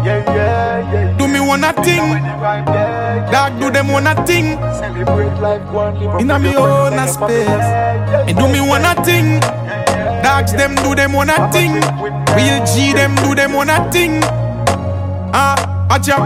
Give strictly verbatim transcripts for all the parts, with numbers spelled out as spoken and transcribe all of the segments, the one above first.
Yeah, yeah, yeah. Do me wanna thing. Dog do them wanna thing. Celebrate life, go and live up Inna with me your own friends a and your family. space. And do me wanna thing. Dogs them do them wanna thing. Real G them do them wanna thing. Ah, a jab.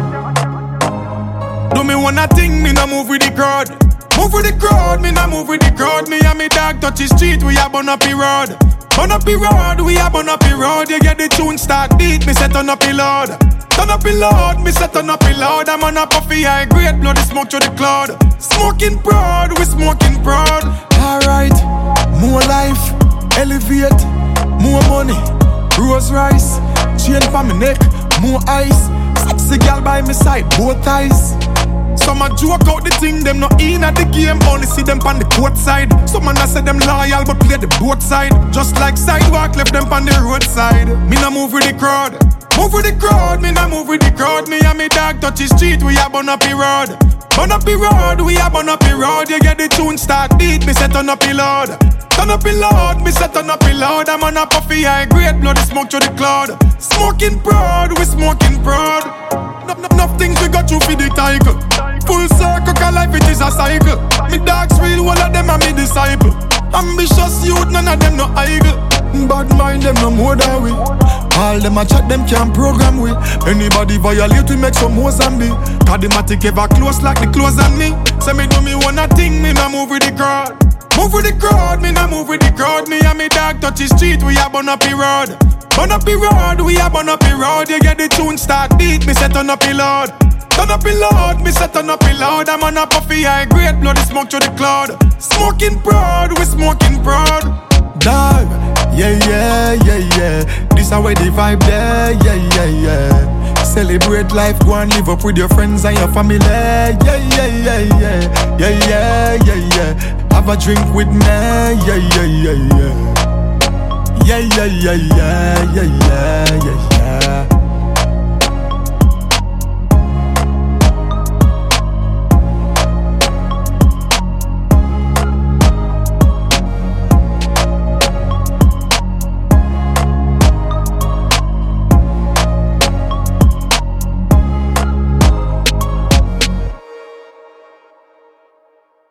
Do me wanna thing, me no move with the crowd. Move with the crowd, me no move with the crowd. Me and me dog touch the street, we a burn up the road. Burn up the road, we a burn up the road. You get the tune start beat, me say turn up the load. Turn up the load, me say turn up the load. I'm on a puffy high grade, blood the smoke through the cloud. Smoking proud, we smoking proud. Alright, more life, elevate, more money, Rose Rice, chain for me neck, more ice. Sexy girl by my side, both eyes. Some a joke out the thing, them not in at the game, only see them on the court side. Some man a say them loyal, but play the both side. Just like sidewalk, left them on the roadside. Me no move with the crowd, move with the crowd. Me no move with the crowd. Me and me dog touch the street, we a burn up the road. Burn up the road, we a burn up the road. You get the tune start beat, me say turn up the load. Turn up the load, me say turn up the load. I'm on a puffy high grade, blood the smoke through the cloud. Smoking proud, we smoking proud. No, no, enough things we got through for the tiger. Full circle, cause life it is a cycle. Me dogs real, all of them are me disciple. Ambitious youth, none of them no idle. Bad mind them no more than we. All them a chat, them can't program we. Anybody violate, we make some more zombie. Cadematic ever close like the clothes on me. Say me do me wanna thing, me no move with the crowd. Move with the crowd, me no move with the crowd. Me and me dog touch the street, we a burn up the road. Burn up the road, we a burn up the road. You get the tune start beat, me say turn up the load. Turn up the load, me say turn up the load. I'm on a puffy high grade, blood the smoke through the cloud. Smoking proud, we smoking proud. Dog, yeah, yeah, yeah, yeah. This a way the vibe there, yeah, yeah, yeah. Celebrate life, go and live up with your friends and your family. Yeah, yeah, yeah, yeah. Yeah, yeah, yeah, yeah. Have a drink with me, yeah, yeah, yeah, yeah. Yeah, yeah, yeah, yeah, yeah, yeah, yeah, yeah.